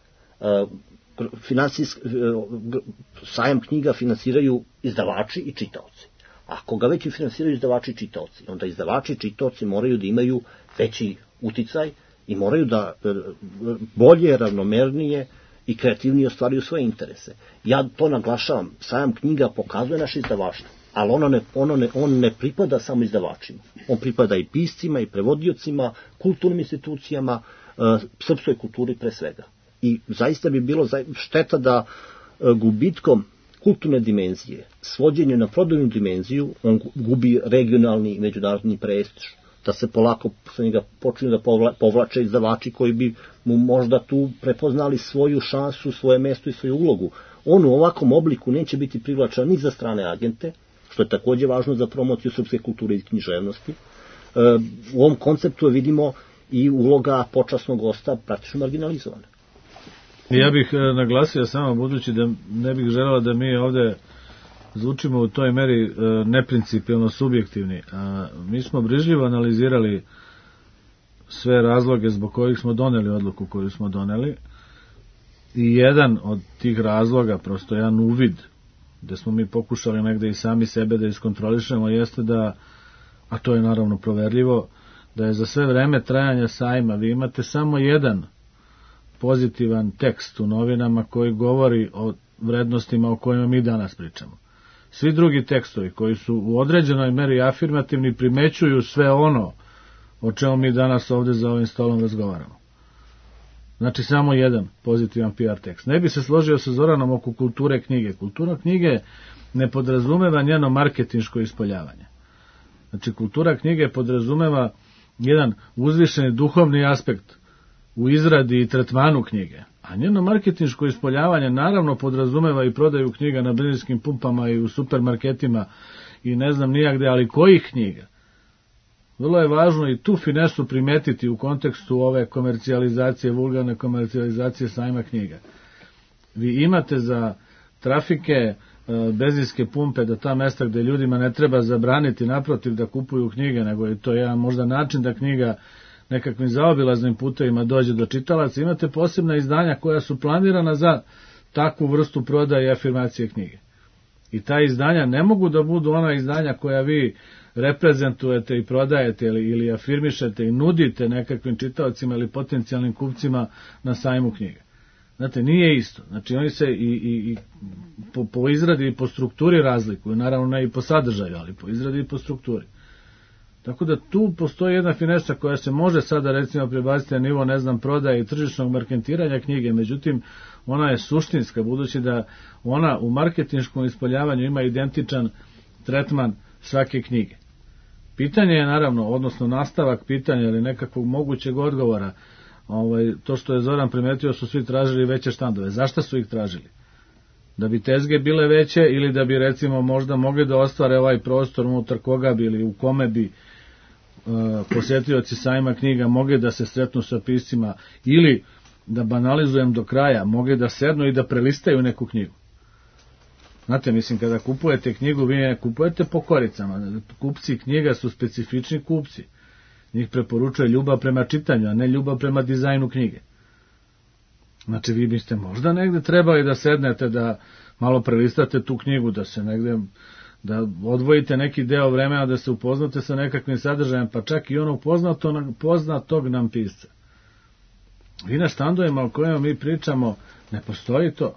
Sajam knjiga finansiraju izdavači i čitaoci. Ako ga već i finansiraju izdavači i čitaoci, onda izdavači i čitaoci moraju da imaju veći uticaj i moraju da bolje, ravnomernije i kreativnije ostvaruju svoje interese. Ja to naglašavam, sajam knjiga pokazuje naše izdavaštvo, ali ono ne, ono ne, on ne pripada samo izdavačima. On pripada i piscima, i prevodiocima, kulturnim institucijama, srpskoj kulturi pre svega. I zaista bi bilo šteta da gubitkom kulturne dimenzije, svođenju na prodajnu dimenziju, on gubi regionalni i međunarodni prestiž, da se polako sa njega počinju da povlače izdavači koji bi mu možda tu prepoznali svoju šansu, svoje mesto i svoju ulogu. On u ovakvom obliku neće biti privlačan ni za strane agente, što je takođe važno za promociju srpske kulture i književnosti. U ovom konceptu vidimo i uloga počasnog gosta praktično marginalizovana. Ja bih naglasio samo, budući da ne bih želela da mi ovde zvučimo u toj meri neprincipijalno subjektivni. Mi smo brižljivo analizirali sve razloge zbog kojih smo doneli odluku koju smo doneli i jedan od tih razloga, prosto jedan uvid, gde smo mi pokušali negde i sami sebe da iskontrolišemo, jeste da, a to je naravno proverljivo, da je za sve vreme trajanja sajma vi imate samo jedan pozitivan tekst u novinama koji govori o vrednostima o kojima mi danas pričamo. Svi drugi tekstovi koji su u određenoj meri afirmativni primećuju sve ono o čemu mi danas ovde za ovim stolom razgovaramo. Znači samo jedan pozitivan P R tekst. Ne bi se složio sa Zoranom oko kulture knjige. Kultura knjige ne podrazumeva njeno marketinško ispoljavanje. Znači kultura knjige podrazumeva jedan uzvišeni duhovni aspekt u izradi i tretmanu knjige. A njeno marketinško ispoljavanje naravno podrazumeva i prodaju knjiga na benzinskim pumpama i u supermarketima i ne znam nijagde, ali kojih knjiga? Vrlo je važno i tu finesu primetiti u kontekstu ove komercijalizacije, vulgarne komercijalizacije sajma knjiga. Vi imate za trafike benzinske pumpe, da ta mesta gde ljudima ne treba zabraniti naprotiv da kupuju knjige, nego je to jedan možda način da knjiga nekakvim zaobilaznim putevima dođe do čitalaca, imate posebna izdanja koja su planirana za takvu vrstu prodaje i afirmacije knjige. I ta izdanja ne mogu da budu ona izdanja koja vi reprezentujete i prodajete ili, ili afirmišete i nudite nekakvim čitaocima ili potencijalnim kupcima na sajmu knjiga. Znate, nije isto. Znači, oni se i, i, i po, po izradi i po strukturi razlikuju, naravno ne i po sadržaju, ali po izradi i po strukturi. Tako da tu postoji jedna finesa koja se može sada recimo prebaciti na nivo, ne znam, prodaje i tržišnog marketiranja knjige, međutim ona je suštinska, budući da ona u marketinškom ispoljavanju ima identičan tretman svake knjige. Pitanje je naravno, odnosno nastavak pitanja ili nekakvog mogućeg odgovora, ovaj, to što je Zoran primetio, su svi tražili veće štandove. Zašto su ih tražili? Da bi tezge bile veće ili da bi recimo možda mogli da ostvare ovaj prostor unutar koga bi ili u kome bi uh, posjetioci sajma knjiga mogli da se sretnu sa piscima ili, da banalizujem do kraja, mogli da sednu i da prelistaju neku knjigu. Znate, mislim, kada kupujete knjigu, vi ne kupujete po koricama. Kupci knjiga su specifični kupci. Njih preporučuje ljubav prema čitanju, a ne ljubav prema dizajnu knjige. Znači, vi biste možda negde trebali da sednete, da malo prelistate tu knjigu, da se negde, da odvojite neki deo vremena, da se upoznate sa nekakvim sadržajem, pa čak i onog poznato, poznatog nam pisca. Vi na štandovima o kojima mi pričamo, ne postoji to.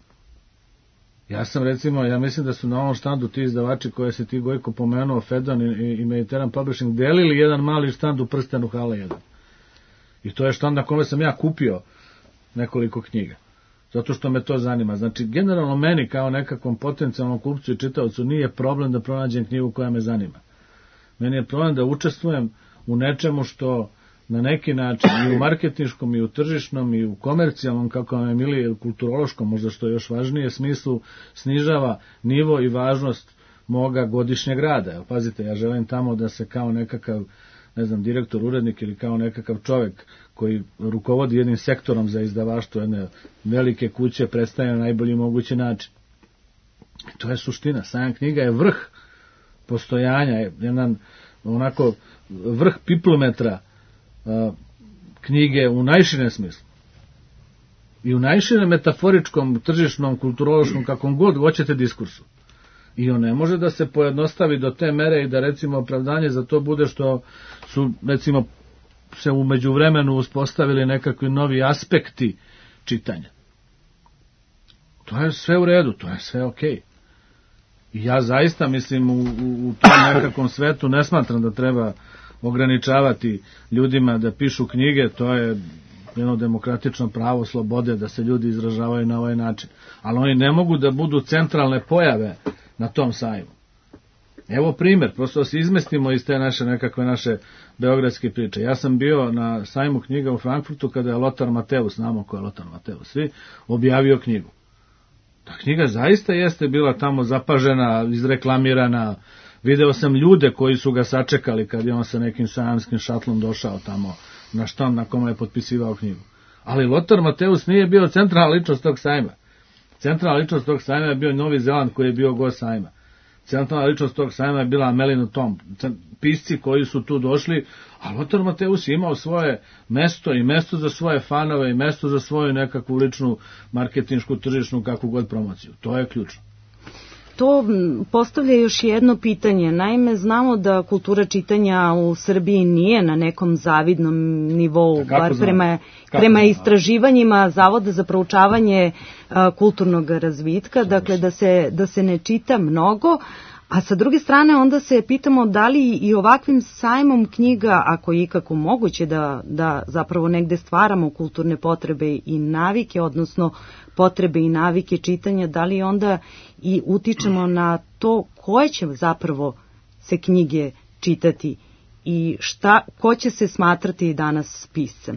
Ja sam, recimo, ja mislim da su na ovom štandu ti izdavači koje se ti, Gojko, pomenuo, Fedon i, i Mediterranean Publishing, delili jedan mali štand u prstenu Hala jedan. I to je štand na kome sam ja kupio nekoliko knjiga. Zato što me to zanima. Znači, generalno meni kao nekakvom potencijalnom kupcu i čitaocu nije problem da pronađem knjigu koja me zanima. Meni je problem da učestvujem u nečemu što na neki način i u marketinškom, i u tržišnom, i u komercijalnom, kako vam je mili, kulturološkom, možda što je još važnije, smislu snižava nivo i važnost moga godišnjeg rada. Evo, pazite, ja želim tamo da se kao nekakav, ne znam, direktor, urednik ili kao nekakav čovek koji rukovodi jednim sektorom za izdavaštvo jedne velike kuće predstavlja na najbolji mogući način. I to je suština. Sajam knjiga je vrh postojanja, jedan onako vrh piplometra a, knjige u najširem smislu. I u najširem metaforičkom, tržišnom, kulturološkom, kakvom god hoćete diskursu. I on ne može da se pojednostavi do te mere i da, recimo, opravdanje za to bude što su, recimo, se u međuvremenu uspostavili nekakvi novi aspekti čitanja. To je sve u redu, to je sve okej. I ja zaista mislim u, u, u tom nekakvom svetu ne smatram da treba ograničavati ljudima da pišu knjige, to je jedno demokratično pravo slobode da se ljudi izražavaju na ovaj način. Ali oni ne mogu da budu centralne pojave na tom sajmu. Evo primjer, prosto se izmestimo iz te naše nekakve naše beogradske priče. Ja sam bio na sajmu knjiga u Frankfurtu kada je Lothar Matthäus, znamo ko je Lothar Matthäus, svi, objavio knjigu. Ta knjiga zaista jeste bila tamo zapažena, izreklamirana. Video sam ljude koji su ga sačekali kad je on sa nekim sajamskim šatlom došao tamo na štand na kome je potpisivao knjigu. Ali Lothar Matthäus nije bio centralna ličnost tog sajma. Centralna ličnost tog sajma je bio Novi Zeland koji je bio gost sajma. Centralna ličnost tog sajma je bila Melina Tom, pisci koji su tu došli, a Lothar Matthäus je imao svoje mesto i mesto za svoje fanove i mesto za svoju nekakvu ličnu marketinšku, tržišnu, kakvu god promociju. To je ključno. To postavlja još jedno pitanje. Naime, znamo da kultura čitanja u Srbiji nije na nekom zavidnom nivou, bar prema, prema istraživanjima Zavoda za proučavanje a, kulturnog razvitka, dakle da se, da se ne čita mnogo, a sa druge strane onda se pitamo da li i ovakvim sajmom knjiga, ako je ikako moguće da, da zapravo negde stvaramo kulturne potrebe i navike, odnosno potrebe i navike čitanja, da li onda i utičemo na to koje će zapravo se knjige čitati i šta, ko će se smatrati danas piscem?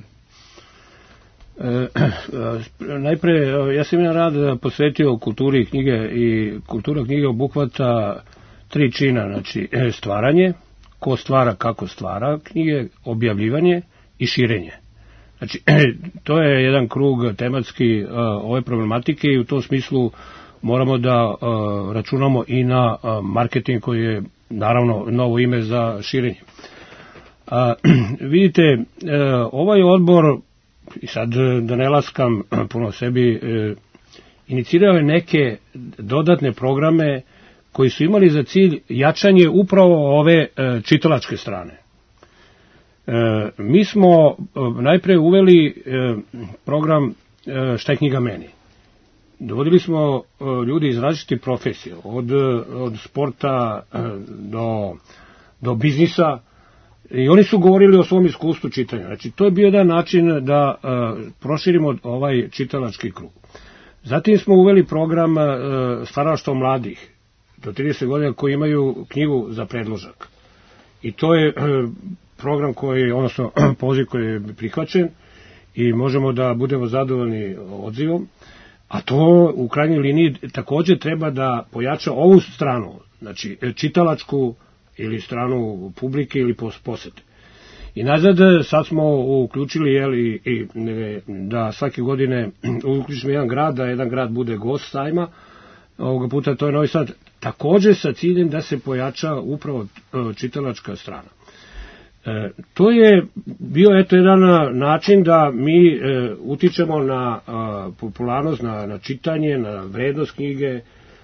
E, najpre, ja sam jedan rad posvetio kulturi knjige i kultura knjige obuhvata tri čina, znači stvaranje, ko stvara, kako stvara knjige, objavljivanje i širenje. Znači, to je jedan krug tematski uh, ove problematike i u tom smislu moramo da uh, računamo i na uh, marketing koji je naravno novo ime za širenje. Uh, vidite, uh, ovaj odbor, i sad da ne laskam puno sebi, uh, inicirao je neke dodatne programe koji su imali za cilj jačanje upravo ove uh, čitalačke strane. E, mi smo e, najpre uveli e, program e, Šta je knjiga meni. Dovodili smo e, ljudi iz različitih profesija, od, od sporta e, do, do biznisa, i oni su govorili o svom iskustvu čitanja. Znači, to je bio jedan način da e, proširimo ovaj čitalački krug. Zatim smo uveli program e, stvaralaštva mladih do trideset godina koji imaju knjigu za predložak. I to je e, program koji, odnosno poziv koji je prihvaćen i možemo da budemo zadovoljni odzivom, a to u krajnjoj liniji takođe treba da pojača ovu stranu, znači čitalačku ili stranu publike ili posete. I nazad sad smo uključili jel, i, i, da svake godine uključimo jedan grad, da jedan grad bude gost sajma, ovoga puta to je Novi Sad, takođe sa ciljem da se pojača upravo čitalačka strana. E, to je bio eto jedan način da mi e, utičemo na a, popularnost, na, na čitanje, na vrednost knjige,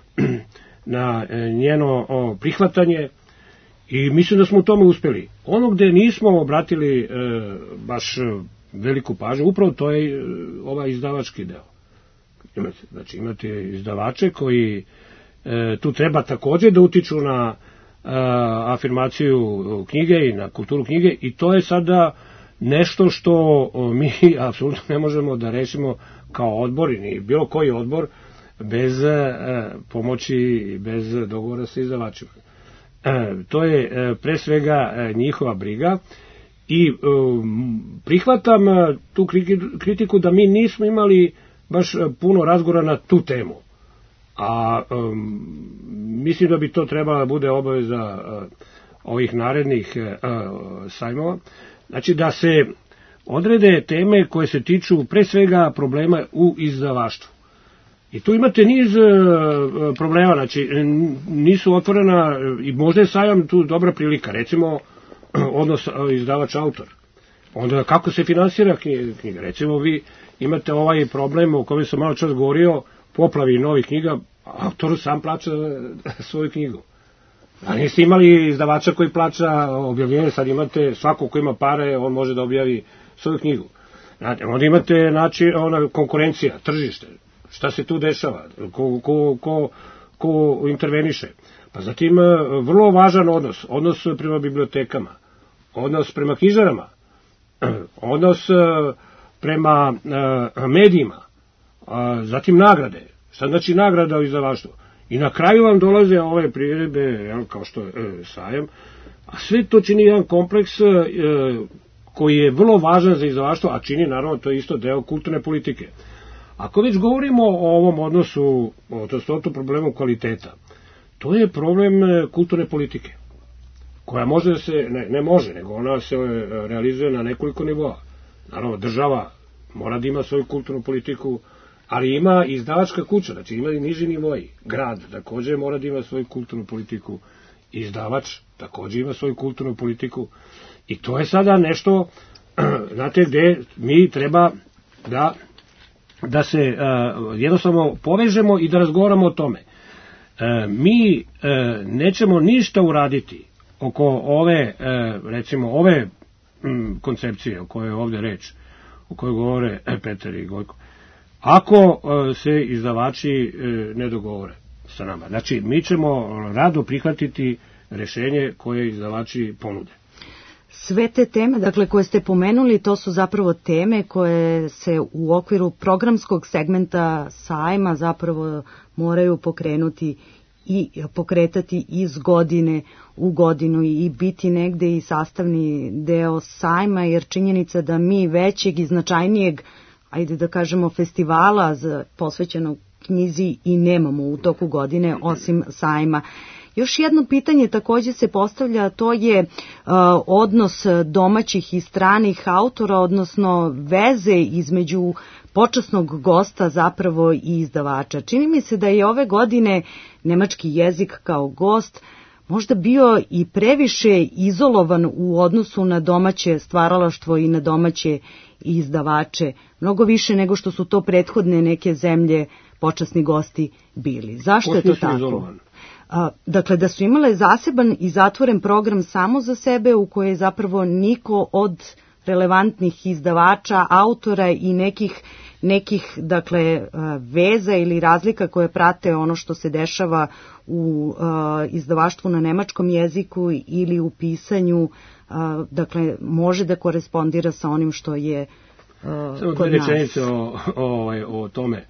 na e, njeno o, prihvatanje i mislim da smo u tome uspeli. Ono gde nismo obratili e, baš veliku pažnju, upravo to je e, ovaj izdavački deo. Imate, znači imate izdavače koji e, tu treba takođe da utiču na afirmaciju knjige i na kulturu knjige i to je sada nešto što mi apsolutno ne možemo da rešimo kao odbor ni bilo koji odbor bez pomoći i bez dogovora sa izdavačima. To je pre svega njihova briga i prihvatam tu kritiku da mi nismo imali baš puno razgovora na tu temu. A um, mislim da bi to trebala da bude obaveza uh, ovih narednih uh, sajmova. Znači da se odrede teme koje se tiču pre svega problema u izdavaštvu. I tu imate niz uh, problema, znači nisu otvorena i možda je sajam tu dobra prilika, recimo odnos izdavač-autor. Onda kako se finansira knjiga? Recimo vi imate ovaj problem o kojem sam malo čas govorio, poplavi novih knjiga, autor sam plaća svoju knjigu. A niste imali izdavača koji plaća objavljenje, sad imate svako ko ima pare, on može da objavi svoju knjigu. Znate, onda imate način, ona konkurencija, tržište, šta se tu dešava, ko, ko, ko, ko interveniše. Pa zatim vrlo važan odnos, odnos prema bibliotekama, odnos prema knjižarama, odnos prema medijima, zatim nagrade. Šta znači nagrada u izdavaštvu? I na kraju vam dolaze ove priredbe, kao što je e, sajam, a sve to čini jedan kompleks e, koji je vrlo važan za izdavaštvo, a čini naravno to je isto deo kulturne politike. Ako već govorimo o ovom odnosu, o tom problemu kvaliteta, to je problem kulturne politike, koja može da se, ne, ne može, nego ona se realizuje na nekoliko nivoa. Naravno, država mora da ima svoju kulturnu politiku, ali ima i izdavačka kuća, znači ima i niži nivoji. Grad takođe mora da ima svoju kulturnu politiku, izdavač takođe ima svoju kulturnu politiku i to je sada nešto, znate, gde mi treba da, da se uh, jednostavno povežemo i da razgovaramo o tome. Uh, mi uh, nećemo ništa uraditi oko ove, uh, recimo, ove um, koncepcije o kojoj je ovde reč, o kojoj govore Petar i Gojko, ako se izdavači ne dogovore sa nama. Znači, mi ćemo rado prihvatiti rešenje koje izdavači ponude. Sve te teme, dakle, koje ste pomenuli, to su zapravo teme koje se u okviru programskog segmenta sajma zapravo moraju pokrenuti i pokretati iz godine u godinu i biti negde i sastavni deo sajma, jer činjenica da mi većeg i značajnijeg, ajde da kažemo, festivala posvećenog knjizi i nemamo u toku godine osim sajma. Još jedno pitanje takođe se postavlja, to je uh, odnos domaćih i stranih autora, odnosno veze između počasnog gosta zapravo i izdavača. Čini mi se da je ove godine nemački jezik kao gost možda bio i previše izolovan u odnosu na domaće stvaralaštvo i na domaće izdavače, mnogo više nego što su to prethodne neke zemlje počasni gosti bili. Zašto je to tako? A, dakle, da su imale zaseban i zatvoren program samo za sebe u kojoj zapravo niko od relevantnih izdavača, autora i nekih, nekih dakle, veza ili razlika koje prate ono što se dešava u a, izdavaštvu na nemačkom jeziku ili u pisanju, a, dakle, može da korespondira sa onim što je a, Samo kod nas. nas. Samo dve rečenice o, o, o tome.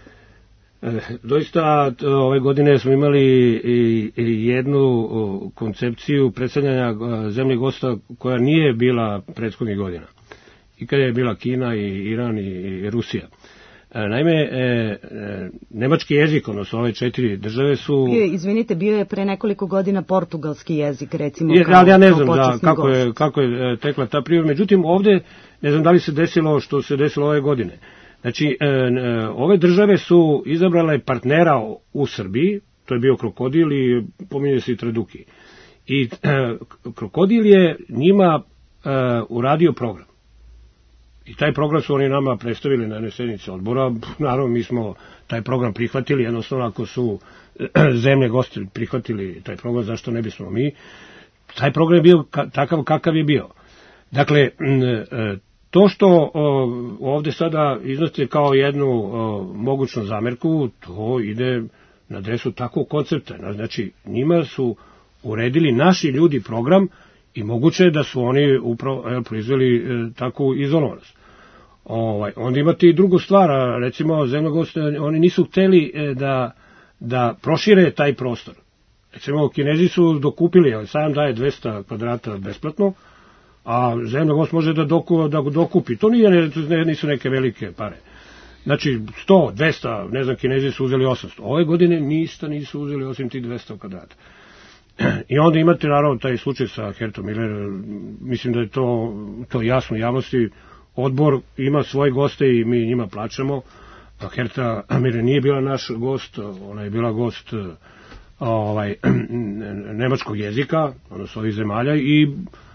E, doista ove godine smo imali i, i jednu koncepciju predstavljanja zemlje gosta koja nije bila prethodnih godina. I kada je bila Kina i Iran i, i Rusija. E, naime, e, e, nemački jezik, odnosno ove četiri države su... Bio, izvinite, bio je pre nekoliko godina portugalski jezik, recimo, je, kao, ali ja ne znam kao da, kako, gost. je, kako je tekla ta priroda. Međutim, ovde, ne znam da li se desilo što se desilo ove godine. Znači, e, e, ove države su izabrale partnera u Srbiji, to je bio Krokodil i pominje se i Traduki. I e, Krokodil je njima e, uradio program. I taj program su oni nama predstavili na jednoj sednici odbora. Naravno, mi smo taj program prihvatili, jednostavno ako su zemlje gosti prihvatili taj program, zašto ne bismo mi? Taj program je bio takav kakav je bio. Dakle, to što ovde sada iznosite kao jednu mogućnu zamerku, to ide na adresu takvog koncepta. Znači, njima su uredili naši ljudi program i moguće je da su oni upravo proizveli takvu izolovanost. Ovaj, onda imate i drugu stvar, recimo zemljogosti, oni nisu hteli da, da prošire taj prostor. Recimo, Kinezi su dokupili, sajam daje dvesta kvadrata besplatno, a zemljogost može da, doku, da dokupi. To nije, nisu neke velike pare. Znači, sto, dvesta, ne znam, Kinezi su uzeli osamsto. Ove godine ništa nisu uzeli osim ti dvesta kvadrata. I onda imate, naravno, taj slučaj sa Hertom Miller, mislim da je to, to jasno javnosti. Odbor ima svoje goste i mi njima plaćamo. Herta Miller nije bila naš gost, ona je bila gost ovaj, nemačkog jezika, odnosno ovih zemalja, i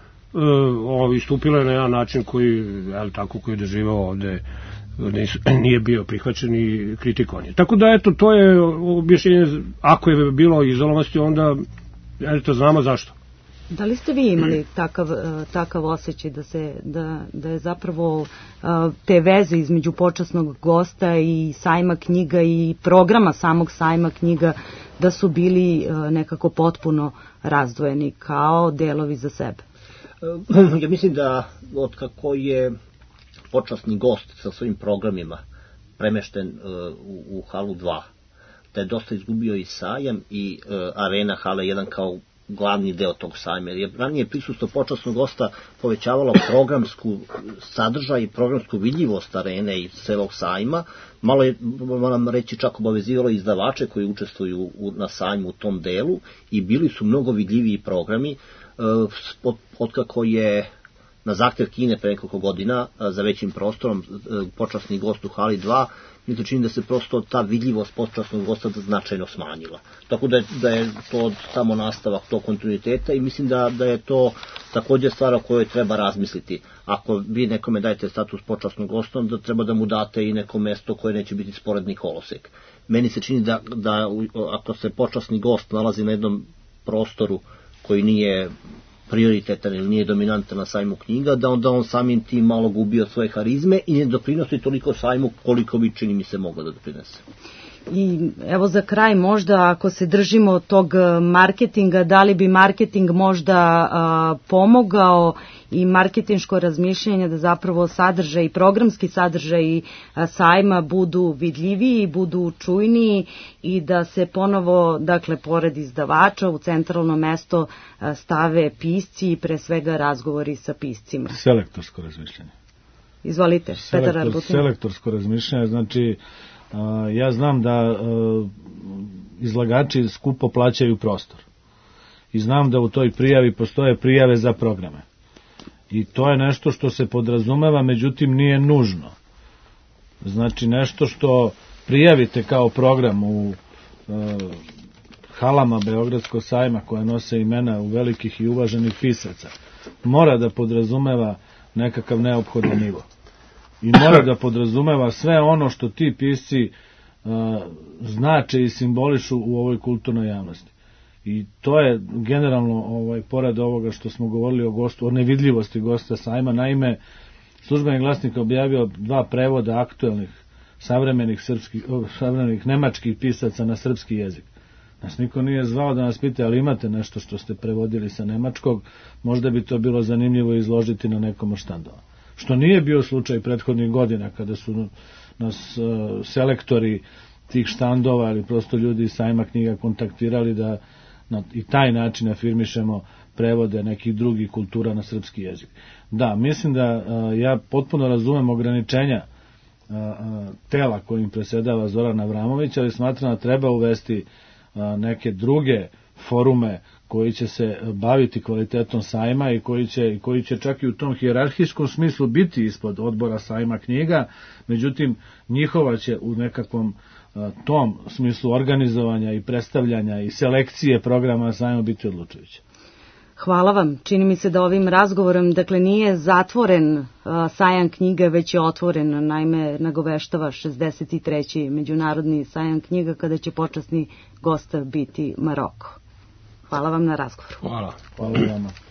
o, istupila je na jedan način koji, jel, tako, koji je doživao ovde, nije bio prihvaćen i kritikovan je. Tako da, eto, to je objašnjenje, ako je bilo izolovanosti, onda, eto, znamo zašto. Da li ste vi imali takav, takav osjećaj da, se, da, da je zapravo te veze između počasnog gosta i sajma knjiga i programa samog sajma knjiga, da su bili nekako potpuno razdvojeni kao delovi za sebe? Ja mislim da od kako je počasni gost sa svojim programima premešten u, u halu dva, da je dosta izgubio i sajam i arena hala jedan kao glavni deo tog sajma, jer je ranije prisustvo počasnog gosta povećavalo programsku sadržaj i programsku vidljivost arene i celog sajma. Malo je, moram reći, čak obavezivalo izdavače koji učestvuju u, na sajmu u tom delu i bili su mnogo vidljiviji programi. Od, od kako je na zahtev Kine pre nekoliko godina za većim prostorom počasni gost u hali dva, mi se čini da se prosto ta vidljivost počasnog gosta značajno smanjila. Tako da je, da je to samo nastavak tog kontinuiteta i mislim da, da je to takođe stvar o kojoj treba razmisliti. Ako vi nekome dajete status počasnog gosta, onda treba da mu date i neko mesto koje neće biti sporedni kolosek. Meni se čini da, da ako se počasni gost nalazi na jednom prostoru koji nije prioritetan ili nije dominantan na sajmu knjiga, da onda on samim tim malo gubi od svoje harizme i ne doprinosi toliko sajmu koliko bi, čini mi se, mogla da doprinese. I evo za kraj, možda ako se držimo tog marketinga, da li bi marketing možda a, pomogao i marketinško razmišljanje da zapravo sadržaj, programski sadržaj a, sajma budu vidljiviji, budu čujniji i da se ponovo, dakle, pored izdavača u centralno mesto a, stave pisci i pre svega razgovori sa piscima. Selektorsko razmišljanje. Izvolite, Petar Arbutin. Selektorsko razmišljanje, znači Uh, ja znam da uh, izlagači skupo plaćaju prostor i znam da u toj prijavi postoje prijave za programe i to je nešto što se podrazumeva, međutim nije nužno. Znači nešto što prijavite kao program u uh, halama Beogradskog sajma koje nose imena u velikih i uvaženih pisaca mora da podrazumeva nekakav neophodan nivo. I mora da podrazumeva sve ono što ti pisci uh, znače i simbolišu u ovoj kulturnoj javnosti. I to je generalno, ovaj, pored ovoga što smo govorili o gostu, o nevidljivosti gosta sajma. Naime, Službeni glasnik objavio dva prevoda aktuelnih savremenih, srpskih, savremenih nemačkih pisaca na srpski jezik. Nas niko nije zvao da nas pita, ali imate nešto što ste prevodili sa nemačkog, možda bi to bilo zanimljivo izložiti na nekom od štandova. Što nije bio slučaj prethodnih godina kada su nas uh, selektori tih štandova ili prosto ljudi iz sajma knjiga kontaktirali da na i taj način afirmišemo prevode nekih drugih kultura na srpski jezik. Da, mislim da uh, ja potpuno razumem ograničenja uh, uh, tela kojim presedava Zoran Avramović, ali smatram da treba uvesti uh, neke druge forume koji će se baviti kvalitetom sajma i koji će, koji će čak i u tom hijerarhijskom smislu biti ispod odbora sajma knjiga, međutim njihova će u nekakvom tom smislu organizovanja i predstavljanja i selekcije programa sajma biti odlučujuće. Hvala vam. Čini mi se da ovim razgovorom, dakle, nije zatvoren uh, sajam knjiga, već je otvoren. Naime, nagoveštava šezdeset treći međunarodni sajam knjiga, kada će počasni gost biti Maroko. Hvala vam na razgovoru. Hvala. Hvala vama.